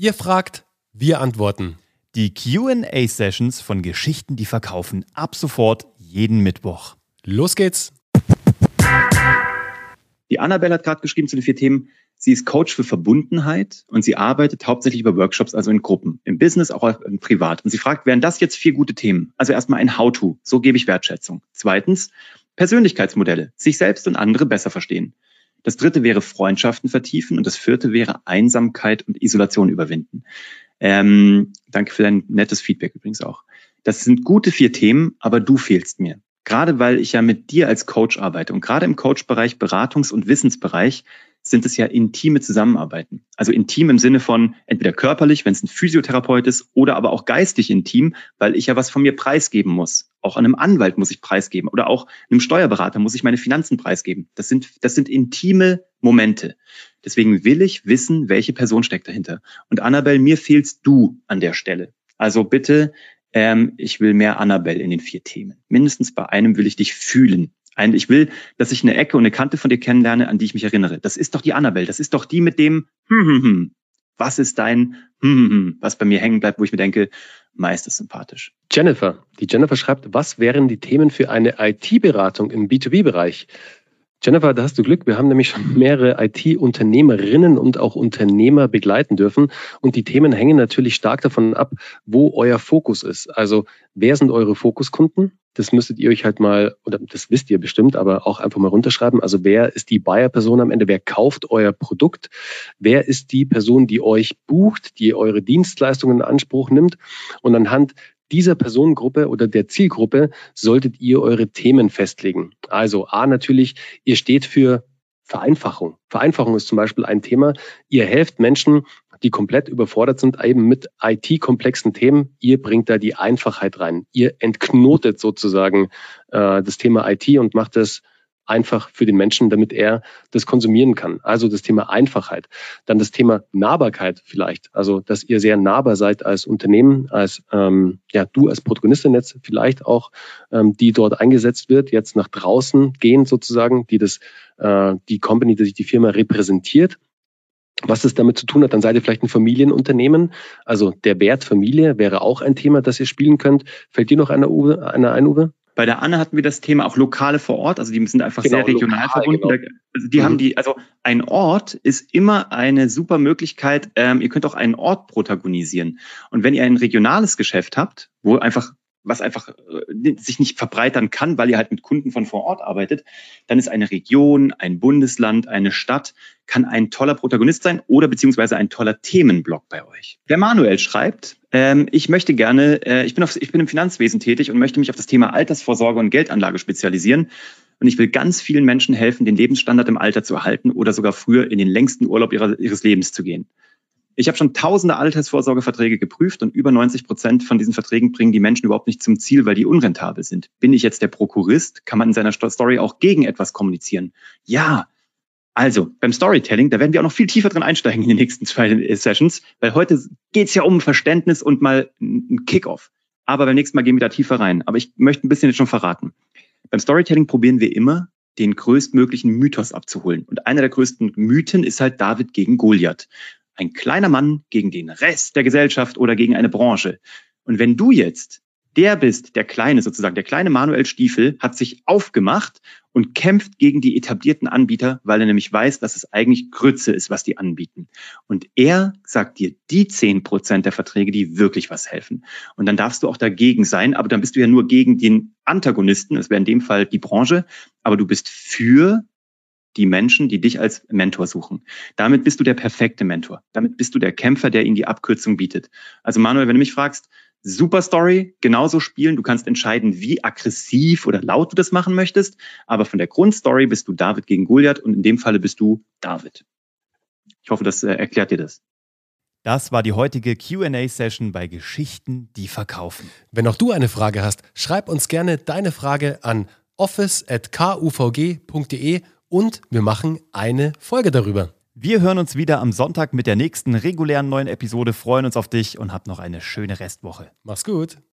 Ihr fragt, wir antworten. Die Q&A-Sessions von Geschichten, die verkaufen, ab sofort jeden Mittwoch. Los geht's! Die Annabelle hat gerade geschrieben zu den 4 Themen. Sie ist Coach für Verbundenheit und sie arbeitet hauptsächlich über Workshops, also in Gruppen, im Business, auch privat. Und sie fragt, wären das jetzt 4 gute Themen? Also erstmal ein How-to, so gebe ich Wertschätzung. 2. Persönlichkeitsmodelle, sich selbst und andere besser verstehen. Das 3. wäre Freundschaften vertiefen und das 4. wäre Einsamkeit und Isolation überwinden. Danke für dein nettes Feedback übrigens auch. Das sind gute 4 Themen, aber du fehlst mir. Gerade weil ich ja mit dir als Coach arbeite und gerade im Coach-Bereich, Beratungs- und Wissensbereich sind es ja intime Zusammenarbeiten. Also intim im Sinne von entweder körperlich, wenn es ein Physiotherapeut ist, oder aber auch geistig intim, weil ich ja was von mir preisgeben muss. Auch einem Anwalt muss ich preisgeben oder auch einem Steuerberater muss ich meine Finanzen preisgeben. Das sind intime Momente. Deswegen will ich wissen, welche Person steckt dahinter. Und Annabelle, mir fehlst du an der Stelle. Also bitte, ich will mehr Annabelle in den 4 Themen. Mindestens bei einem will ich dich fühlen. Ich will, dass ich eine Ecke und eine Kante von dir kennenlerne, an die ich mich erinnere. Das ist doch die Annabelle. Das ist doch die mit dem Was ist dein was bei mir hängen bleibt, wo ich mir denke, meist ist sympathisch. Jennifer. Die Jennifer schreibt, was wären die Themen für eine IT-Beratung im B2B-Bereich? Jennifer, da hast du Glück. Wir haben nämlich schon mehrere IT-Unternehmerinnen und auch Unternehmer begleiten dürfen. Und die Themen hängen natürlich stark davon ab, wo euer Fokus ist. Also, wer sind eure Fokuskunden? Das müsstet ihr euch halt mal, oder das wisst ihr bestimmt, aber auch einfach mal runterschreiben. Also, wer ist die Buyer-Person am Ende? Wer kauft euer Produkt? Wer ist die Person, die euch bucht, die eure Dienstleistungen in Anspruch nimmt? Und anhand dieser Personengruppe oder der Zielgruppe solltet ihr eure Themen festlegen. Also natürlich, ihr steht für Vereinfachung. Vereinfachung ist zum Beispiel ein Thema. Ihr helft Menschen, die komplett überfordert sind, eben mit IT-komplexen Themen. Ihr bringt da die Einfachheit rein. Ihr entknotet sozusagen das Thema IT und macht es einfach für den Menschen, damit er das konsumieren kann. Also das Thema Einfachheit. Dann das Thema Nahbarkeit vielleicht. Also, dass ihr sehr nahbar seid als Unternehmen, als du als Protagonistin jetzt vielleicht auch, die dort eingesetzt wird, jetzt nach draußen gehen sozusagen, die Company, die Firma repräsentiert. Was das damit zu tun hat, dann seid ihr vielleicht ein Familienunternehmen. Also der Wert Familie wäre auch ein Thema, das ihr spielen könnt. Fällt dir noch einer ein, Uwe? Bei der Anne hatten wir das Thema auch Lokale vor Ort, also die sind einfach sehr regional verbunden. Genau. Also ein Ort ist immer eine super Möglichkeit. Ihr könnt auch einen Ort protagonisieren. Und wenn ihr ein regionales Geschäft habt, was einfach sich nicht verbreitern kann, weil ihr halt mit Kunden von vor Ort arbeitet, dann ist eine Region, ein Bundesland, eine Stadt, kann ein toller Protagonist sein oder beziehungsweise ein toller Themenblock bei euch. Der Manuel schreibt, ich möchte gerne, ich bin im Finanzwesen tätig und möchte mich auf das Thema Altersvorsorge und Geldanlage spezialisieren. Und ich will ganz vielen Menschen helfen, den Lebensstandard im Alter zu erhalten oder sogar früher in den längsten Urlaub ihres Lebens zu gehen. Ich habe schon tausende Altersvorsorgeverträge geprüft und über 90% von diesen Verträgen bringen die Menschen überhaupt nicht zum Ziel, weil die unrentabel sind. Bin ich jetzt der Prokurist? Kann man in seiner Story auch gegen etwas kommunizieren? Ja. Also, beim Storytelling, da werden wir auch noch viel tiefer drin einsteigen in den nächsten 2 Sessions, weil heute geht's ja um Verständnis und mal ein Kick-Off. Aber beim nächsten Mal gehen wir da tiefer rein. Aber ich möchte ein bisschen jetzt schon verraten. Beim Storytelling probieren wir immer, den größtmöglichen Mythos abzuholen. Und einer der größten Mythen ist halt David gegen Goliath. Ein kleiner Mann gegen den Rest der Gesellschaft oder gegen eine Branche. Und wenn du jetzt der bist, der kleine Manuel Stiefel hat sich aufgemacht und kämpft gegen die etablierten Anbieter, weil er nämlich weiß, dass es eigentlich Grütze ist, was die anbieten. Und er sagt dir die 10% der Verträge, die wirklich was helfen. Und dann darfst du auch dagegen sein, aber dann bist du ja nur gegen den Antagonisten, das wäre in dem Fall die Branche, aber du bist für die Menschen, die dich als Mentor suchen. Damit bist du der perfekte Mentor. Damit bist du der Kämpfer, der ihnen die Abkürzung bietet. Also Manuel, wenn du mich fragst, super Story, genauso spielen. Du kannst entscheiden, wie aggressiv oder laut du das machen möchtest. Aber von der Grundstory bist du David gegen Goliath und in dem Falle bist du David. Ich hoffe, das erklärt dir das. Das war die heutige Q&A-Session bei Geschichten, die verkaufen. Wenn auch du eine Frage hast, schreib uns gerne deine Frage an office@kuvg.de und wir machen eine Folge darüber. Wir hören uns wieder am Sonntag mit der nächsten regulären neuen Episode, freuen uns auf dich und habt noch eine schöne Restwoche. Mach's gut.